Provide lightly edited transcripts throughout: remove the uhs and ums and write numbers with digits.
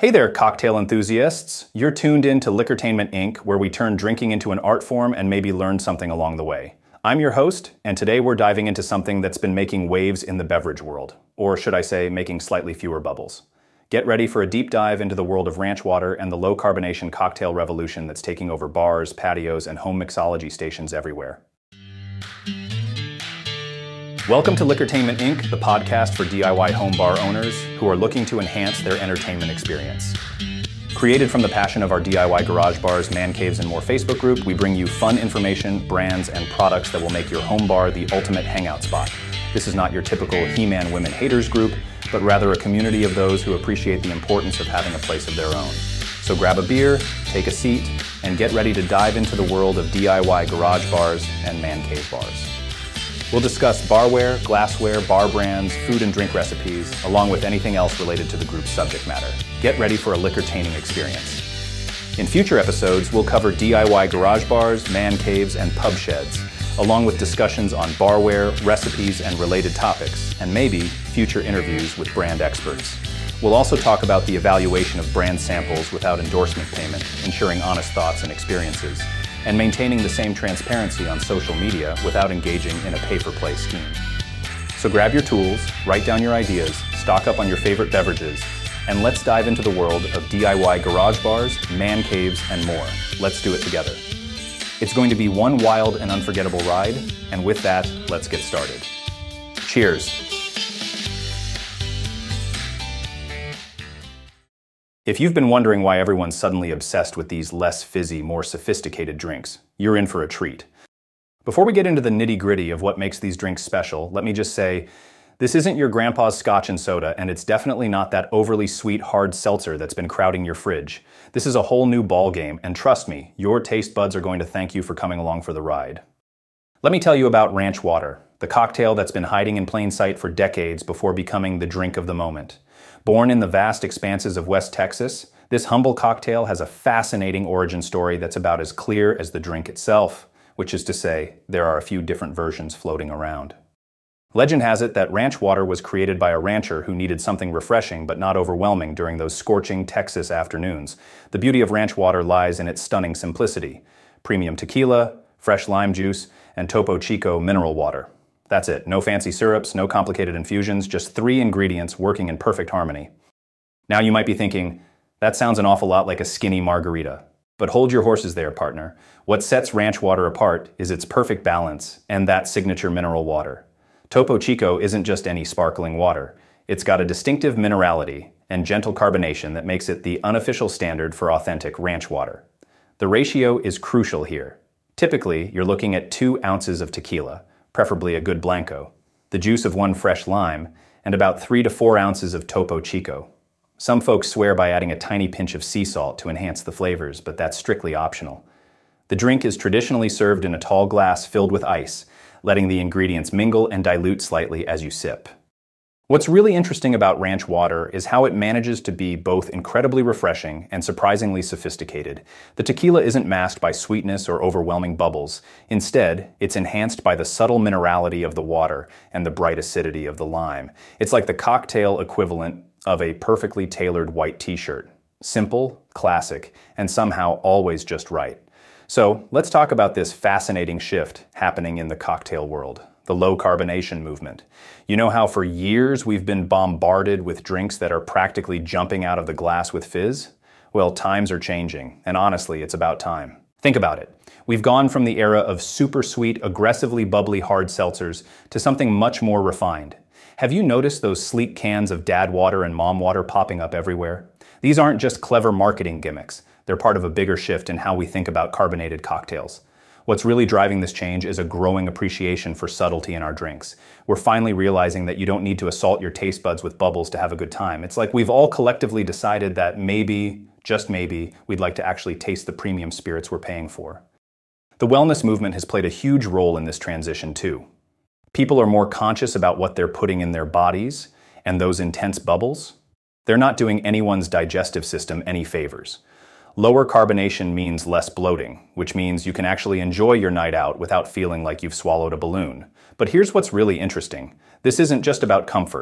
Hey there, cocktail enthusiasts. You're tuned in to Liquortainment Inc., where we turn drinking into an art form and maybe learn something along the way. I'm your host, and today we're diving into something that's been making waves in the beverage world, or should I say, making slightly fewer bubbles. Get ready for a deep dive into the world of ranch water and the low-carbonation cocktail revolution that's taking over bars, patios, and home mixology stations everywhere. Welcome to Liquortainment Inc., the podcast for DIY home bar owners who are looking to enhance their entertainment experience. Created from the passion of our DIY garage bars, man caves, and more Facebook group, we bring you fun information, brands, and products that will make your home bar the ultimate hangout spot. This is not your typical He-Man women haters group, but rather a community of those who appreciate the importance of having a place of their own. So grab a beer, take a seat, and get ready to dive into the world of DIY garage bars and man cave bars. We'll discuss barware, glassware, bar brands, food and drink recipes, along with anything else related to the group's subject matter. Get ready for a liquor-taining experience. In future episodes, we'll cover DIY garage bars, man caves, and pub sheds, along with discussions on barware, recipes, and related topics, and maybe future interviews with brand experts. We'll also talk about the evaluation of brand samples without endorsement payment, ensuring honest thoughts and experiences, and maintaining the same transparency on social media without engaging in a pay-for-play scheme. So grab your tools, write down your ideas, stock up on your favorite beverages, and let's dive into the world of DIY garage bars, man caves, and more. Let's do it together. It's going to be one wild and unforgettable ride, and with that, let's get started. Cheers. If you've been wondering why everyone's suddenly obsessed with these less fizzy, more sophisticated drinks, you're in for a treat. Before we get into the nitty-gritty of what makes these drinks special, let me just say, this isn't your grandpa's scotch and soda, and it's definitely not that overly sweet hard seltzer that's been crowding your fridge. This is a whole new ballgame, and trust me, your taste buds are going to thank you for coming along for the ride. Let me tell you about Ranch Water, the cocktail that's been hiding in plain sight for decades before becoming the drink of the moment. Born in the vast expanses of West Texas, this humble cocktail has a fascinating origin story that's about as clear as the drink itself, which is to say, there are a few different versions floating around. Legend has it that Ranch Water was created by a rancher who needed something refreshing but not overwhelming during those scorching Texas afternoons. The beauty of Ranch Water lies in its stunning simplicity: premium tequila, fresh lime juice, and Topo Chico mineral water. That's it. No fancy syrups, no complicated infusions, just 3 ingredients working in perfect harmony. Now you might be thinking, that sounds an awful lot like a skinny margarita. But hold your horses there, partner. What sets Ranch Water apart is its perfect balance and that signature mineral water. Topo Chico isn't just any sparkling water. It's got a distinctive minerality and gentle carbonation that makes it the unofficial standard for authentic ranch water. The ratio is crucial here. Typically, you're looking at 2 ounces of tequila, preferably a good Blanco, the juice of 1 fresh lime, and about 3 to 4 ounces of Topo Chico. Some folks swear by adding a tiny pinch of sea salt to enhance the flavors, but that's strictly optional. The drink is traditionally served in a tall glass filled with ice, letting the ingredients mingle and dilute slightly as you sip. What's really interesting about Ranch Water is how it manages to be both incredibly refreshing and surprisingly sophisticated. The tequila isn't masked by sweetness or overwhelming bubbles. Instead, it's enhanced by the subtle minerality of the water and the bright acidity of the lime. It's like the cocktail equivalent of a perfectly tailored white t-shirt. Simple, classic, and somehow always just right. So, let's talk about this fascinating shift happening in the cocktail world. The low carbonation movement. You know how for years we've been bombarded with drinks that are practically jumping out of the glass with fizz? Well, times are changing, and honestly, it's about time. Think about it. We've gone from the era of super sweet, aggressively bubbly hard seltzers to something much more refined. Have you noticed those sleek cans of dad water and mom water popping up everywhere? These aren't just clever marketing gimmicks. They're part of a bigger shift in how we think about carbonated cocktails. What's really driving this change is a growing appreciation for subtlety in our drinks. We're finally realizing that you don't need to assault your taste buds with bubbles to have a good time. It's like we've all collectively decided that maybe, just maybe, we'd like to actually taste the premium spirits we're paying for. The wellness movement has played a huge role in this transition too. People are more conscious about what they're putting in their bodies, and those intense bubbles, they're not doing anyone's digestive system any favors. Lower carbonation means less bloating, which means you can actually enjoy your night out without feeling like you've swallowed a balloon. But here's what's really interesting. This isn't just about comfort.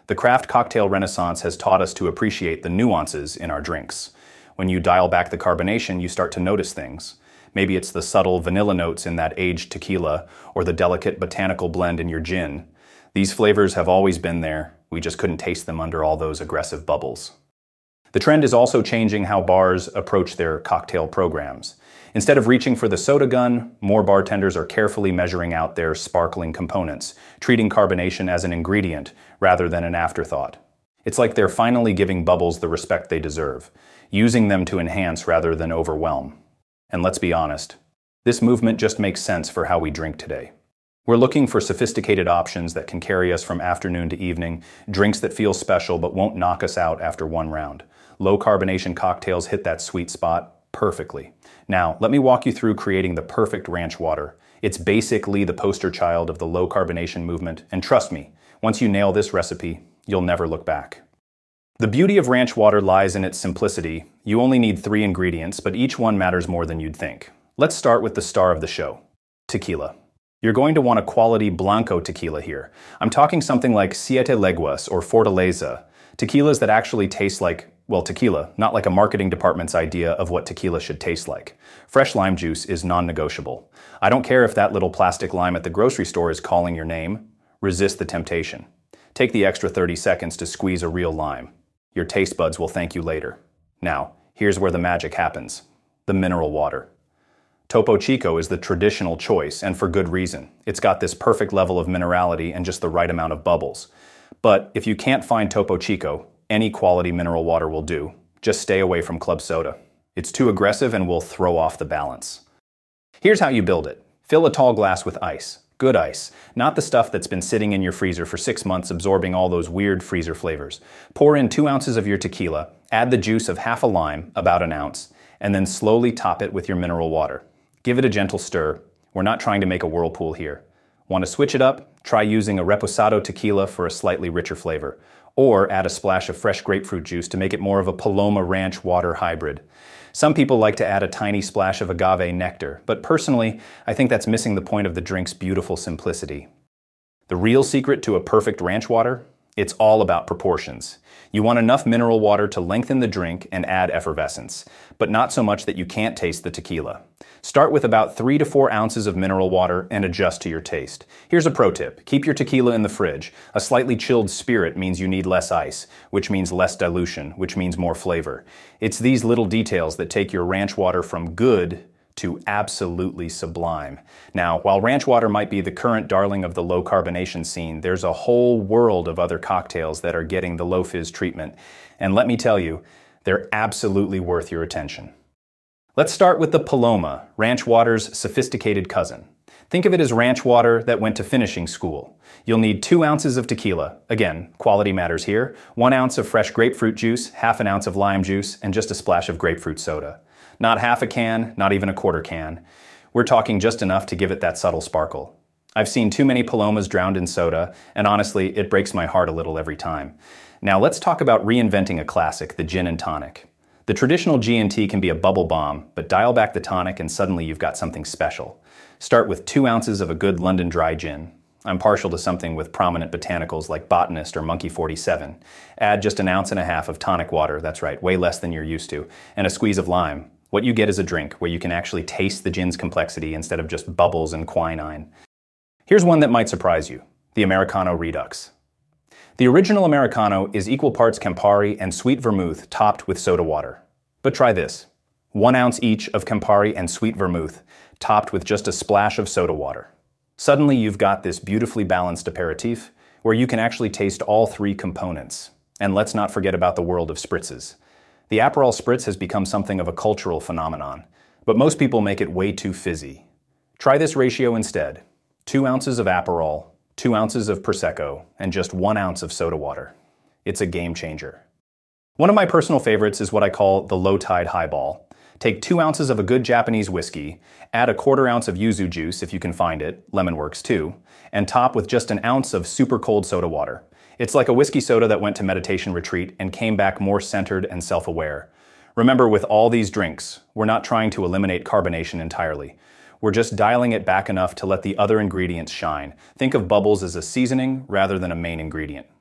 The craft cocktail renaissance has taught us to appreciate the nuances in our drinks. When you dial back the carbonation, you start to notice things. Maybe it's the subtle vanilla notes in that aged tequila, or the delicate botanical blend in your gin. These flavors have always been there, we just couldn't taste them under all those aggressive bubbles. The trend is also changing how bars approach their cocktail programs. Instead of reaching for the soda gun, more bartenders are carefully measuring out their sparkling components, treating carbonation as an ingredient rather than an afterthought. It's like they're finally giving bubbles the respect they deserve, using them to enhance rather than overwhelm. And let's be honest, this movement just makes sense for how we drink today. We're looking for sophisticated options that can carry us from afternoon to evening, drinks that feel special but won't knock us out after one round. Low carbonation cocktails hit that sweet spot perfectly. Now, let me walk you through creating the perfect ranch water. It's basically the poster child of the low carbonation movement, and trust me, once you nail this recipe, you'll never look back. The beauty of ranch water lies in its simplicity. You only need 3 ingredients, but each one matters more than you'd think. Let's start with the star of the show, tequila. You're going to want a quality Blanco tequila here. I'm talking something like Siete Leguas or Fortaleza, tequilas that actually taste like, well, tequila, not like a marketing department's idea of what tequila should taste like. Fresh lime juice is non-negotiable. I don't care if that little plastic lime at the grocery store is calling your name. Resist the temptation. Take the extra 30 seconds to squeeze a real lime. Your taste buds will thank you later. Now, here's where the magic happens. The mineral water. Topo Chico is the traditional choice, and for good reason. It's got this perfect level of minerality and just the right amount of bubbles. But if you can't find Topo Chico, any quality mineral water will do. Just stay away from club soda. It's too aggressive and will throw off the balance. Here's how you build it. Fill a tall glass with ice. Good ice, not the stuff that's been sitting in your freezer for 6 months absorbing all those weird freezer flavors. Pour in 2 ounces of your tequila, add the juice of half a lime, about an ounce, and then slowly top it with your mineral water. Give it a gentle stir. We're not trying to make a whirlpool here. Want to switch it up? Try using a reposado tequila for a slightly richer flavor. Or add a splash of fresh grapefruit juice to make it more of a Paloma Ranch water hybrid. Some people like to add a tiny splash of agave nectar, but personally, I think that's missing the point of the drink's beautiful simplicity. The real secret to a perfect ranch water? It's all about proportions. You want enough mineral water to lengthen the drink and add effervescence, but not so much that you can't taste the tequila. Start with about 3 to 4 ounces of mineral water and adjust to your taste. Here's a pro tip. Keep your tequila in the fridge. A slightly chilled spirit means you need less ice, which means less dilution, which means more flavor. It's these little details that take your ranch water from good to absolutely sublime. Now, while ranch water might be the current darling of the low carbonation scene, there's a whole world of other cocktails that are getting the low fizz treatment. And let me tell you, they're absolutely worth your attention. Let's start with the Paloma, ranch water's sophisticated cousin. Think of it as ranch water that went to finishing school. You'll need 2 ounces of tequila. Again, quality matters here. 1 ounce of fresh grapefruit juice, half an ounce of lime juice, and just a splash of grapefruit soda. Not half a can, not even a quarter can. We're talking just enough to give it that subtle sparkle. I've seen too many Palomas drowned in soda, and honestly, it breaks my heart a little every time. Now let's talk about reinventing a classic, the gin and tonic. The traditional G&T can be a bubble bomb, but dial back the tonic and suddenly you've got something special. Start with 2 ounces of a good London dry gin. I'm partial to something with prominent botanicals like Botanist or Monkey 47. Add just 1.5 ounces of tonic water, that's right, way less than you're used to, and a squeeze of lime. What you get is a drink where you can actually taste the gin's complexity instead of just bubbles and quinine. Here's one that might surprise you, the Americano Redux. The original Americano is equal parts Campari and sweet vermouth topped with soda water. But try this, 1 ounce each of Campari and sweet vermouth topped with just a splash of soda water. Suddenly you've got this beautifully balanced aperitif where you can actually taste all 3 components. And let's not forget about the world of spritzes. The Aperol Spritz has become something of a cultural phenomenon, but most people make it way too fizzy. Try this ratio instead. 2 ounces of Aperol, 2 ounces of Prosecco, and just 1 ounce of soda water. It's a game changer. One of my personal favorites is what I call the low tide highball. Take 2 ounces of a good Japanese whiskey, add a 1/4 ounce of yuzu juice if you can find it, lemon works too, and top with just 1 ounce of super cold soda water. It's like a whiskey soda that went to meditation retreat and came back more centered and self-aware. Remember, with all these drinks, we're not trying to eliminate carbonation entirely. We're just dialing it back enough to let the other ingredients shine. Think of bubbles as a seasoning rather than a main ingredient.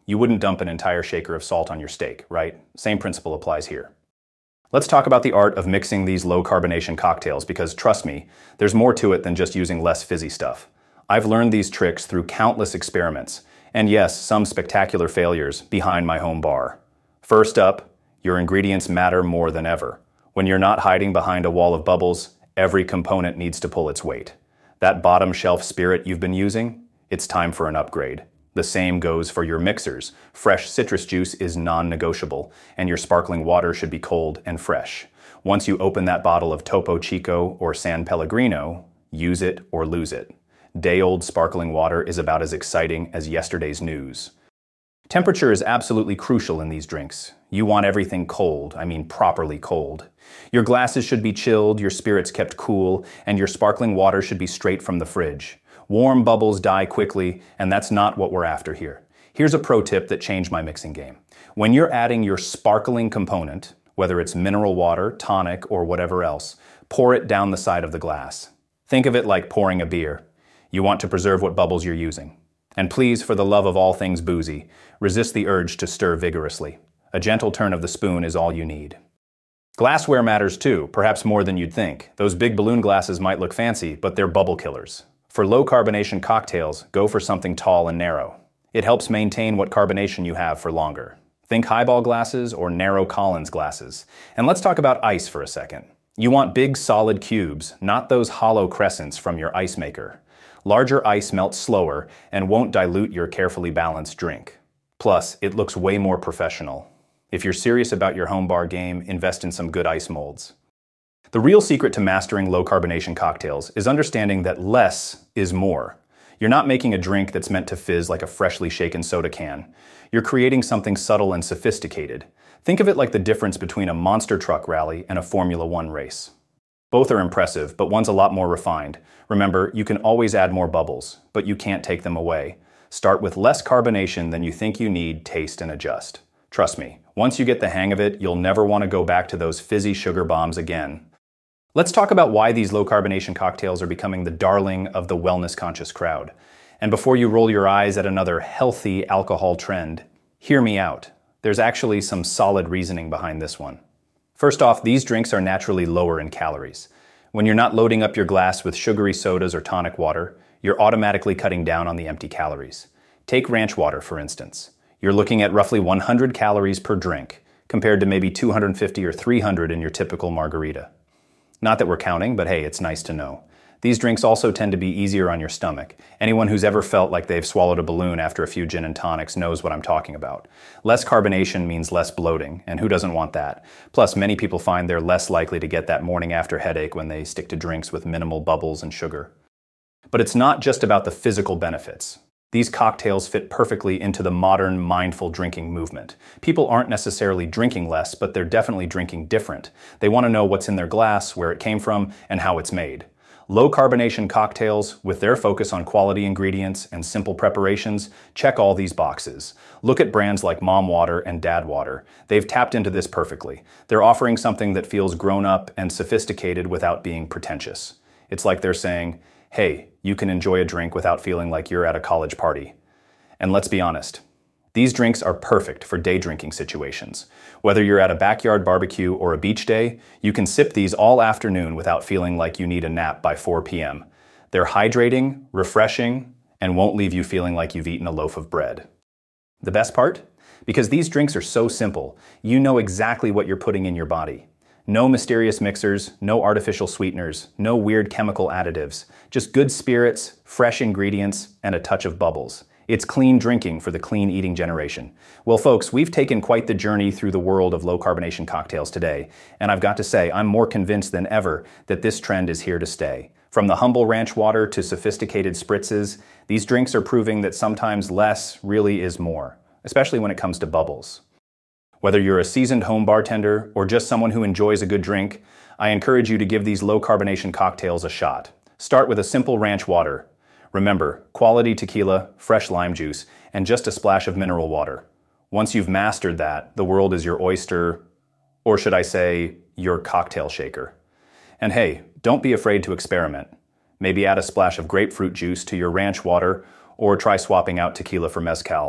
You wouldn't dump an entire shaker of salt on your steak, right? Same principle applies here. Let's talk about the art of mixing these low carbonation cocktails because, trust me, there's more to it than just using less fizzy stuff. I've learned these tricks through countless experiments, and yes, some spectacular failures behind my home bar. First up, your ingredients matter more than ever. When you're not hiding behind a wall of bubbles, every component needs to pull its weight. That bottom shelf spirit you've been using, it's time for an upgrade. The same goes for your mixers. Fresh citrus juice is non-negotiable, and your sparkling water should be cold and fresh. Once you open that bottle of Topo Chico or San Pellegrino, use it or lose it. Day-old sparkling water is about as exciting as yesterday's news. Temperature is absolutely crucial in these drinks. You want everything cold, I mean properly cold. Your glasses should be chilled, your spirits kept cool, and your sparkling water should be straight from the fridge. Warm bubbles die quickly, and that's not what we're after here. Here's a pro tip that changed my mixing game. When you're adding your sparkling component, whether it's mineral water, tonic, or whatever else, pour it down the side of the glass. Think of it like pouring a beer. You want to preserve what bubbles you're using. And please, for the love of all things boozy, resist the urge to stir vigorously. A gentle turn of the spoon is all you need. Glassware matters too, perhaps more than you'd think. Those big balloon glasses might look fancy, but they're bubble killers. For low carbonation cocktails, go for something tall and narrow. It helps maintain what carbonation you have for longer. Think highball glasses or narrow Collins glasses. And let's talk about ice for a second. You want big solid cubes, not those hollow crescents from your ice maker. Larger ice melts slower and won't dilute your carefully balanced drink. Plus, it looks way more professional. If you're serious about your home bar game, invest in some good ice molds. The real secret to mastering low carbonation cocktails is understanding that less is more. You're not making a drink that's meant to fizz like a freshly shaken soda can. You're creating something subtle and sophisticated. Think of it like the difference between a monster truck rally and a Formula One race. Both are impressive, but one's a lot more refined. Remember, you can always add more bubbles, but you can't take them away. Start with less carbonation than you think you need, taste, and adjust. Trust me, once you get the hang of it, you'll never want to go back to those fizzy sugar bombs again. Let's talk about why these low carbonation cocktails are becoming the darling of the wellness-conscious crowd. And before you roll your eyes at another healthy alcohol trend, hear me out. There's actually some solid reasoning behind this one. First off, these drinks are naturally lower in calories. When you're not loading up your glass with sugary sodas or tonic water, you're automatically cutting down on the empty calories. Take ranch water, for instance. You're looking at roughly 100 calories per drink, compared to maybe 250 or 300 in your typical margarita. Not that we're counting, but hey, it's nice to know. These drinks also tend to be easier on your stomach. Anyone who's ever felt like they've swallowed a balloon after a few gin and tonics knows what I'm talking about. Less carbonation means less bloating, and who doesn't want that? Plus, many people find they're less likely to get that morning after headache when they stick to drinks with minimal bubbles and sugar. But it's not just about the physical benefits. These cocktails fit perfectly into the modern mindful drinking movement. People aren't necessarily drinking less, but they're definitely drinking different. They want to know what's in their glass, where it came from, and how it's made. Low carbonation cocktails, with their focus on quality ingredients and simple preparations, check all these boxes. Look at brands like Mom Water and Dad Water. They've tapped into this perfectly. They're offering something that feels grown up and sophisticated without being pretentious. It's like they're saying, hey, you can enjoy a drink without feeling like you're at a college party. And let's be honest, these drinks are perfect for day drinking situations. Whether you're at a backyard barbecue or a beach day, you can sip these all afternoon without feeling like you need a nap by 4 p.m. They're hydrating, refreshing, and won't leave you feeling like you've eaten a loaf of bread. The best part? Because these drinks are so simple, you know exactly what you're putting in your body. No mysterious mixers, no artificial sweeteners, no weird chemical additives, just good spirits, fresh ingredients, and a touch of bubbles. It's clean drinking for the clean eating generation. Well, folks, we've taken quite the journey through the world of low carbonation cocktails today, and I've got to say, I'm more convinced than ever that this trend is here to stay. From the humble ranch water to sophisticated spritzes, these drinks are proving that sometimes less really is more, especially when it comes to bubbles. Whether you're a seasoned home bartender or just someone who enjoys a good drink, I encourage you to give these low carbonation cocktails a shot. Start with a simple ranch water. Remember, quality tequila, fresh lime juice, and just a splash of mineral water. Once you've mastered that, the world is your oyster, or should I say, your cocktail shaker. And hey, don't be afraid to experiment. Maybe add a splash of grapefruit juice to your ranch water, or try swapping out tequila for mezcal.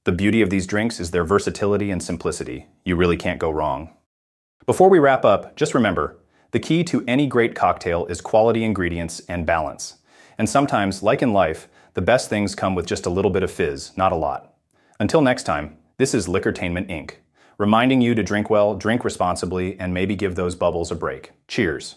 The beauty of these drinks is their versatility and simplicity. You really can't go wrong. Before we wrap up, just remember, the key to any great cocktail is quality ingredients and balance. And sometimes, like in life, the best things come with just a little bit of fizz, not a lot. Until next time, this is Liquortainment Inc., reminding you to drink well, drink responsibly, and maybe give those bubbles a break. Cheers.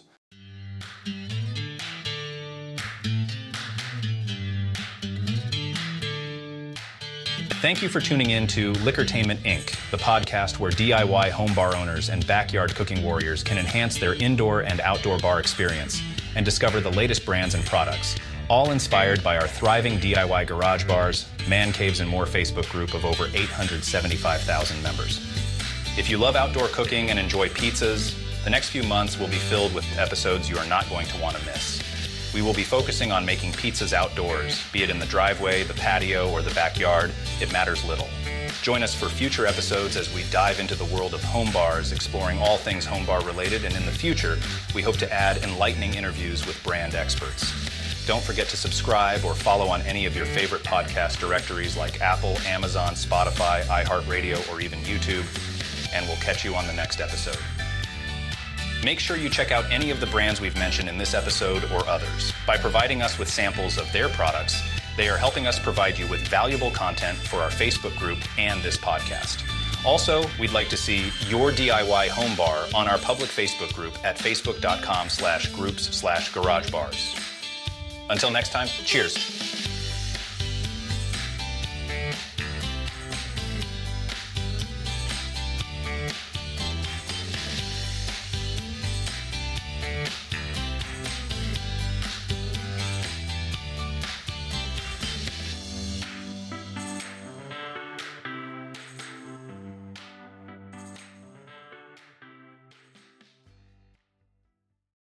Thank you for tuning in to Liquortainment Inc., the podcast where DIY home bar owners and backyard cooking warriors can enhance their indoor and outdoor bar experience and discover the latest brands and products, all inspired by our thriving DIY garage bars, man caves, and more Facebook group of over 875,000 members. If you love outdoor cooking and enjoy pizzas, the next few months will be filled with episodes you are not going to want to miss. We will be focusing on making pizzas outdoors, be it in the driveway, the patio, or the backyard. It matters little. Join us for future episodes as we dive into the world of home bars, exploring all things home bar related, and in the future, we hope to add enlightening interviews with brand experts. Don't forget to subscribe or follow on any of your favorite podcast directories like Apple, Amazon, Spotify, iHeartRadio, or even YouTube, and we'll catch you on the next episode. Make sure you check out any of the brands we've mentioned in this episode or others. By providing us with samples of their products, they are helping us provide you with valuable content for our Facebook group and this podcast. Also, we'd like to see your DIY home bar on our public Facebook group at facebook.com/groups/garagebars. Until next time, cheers.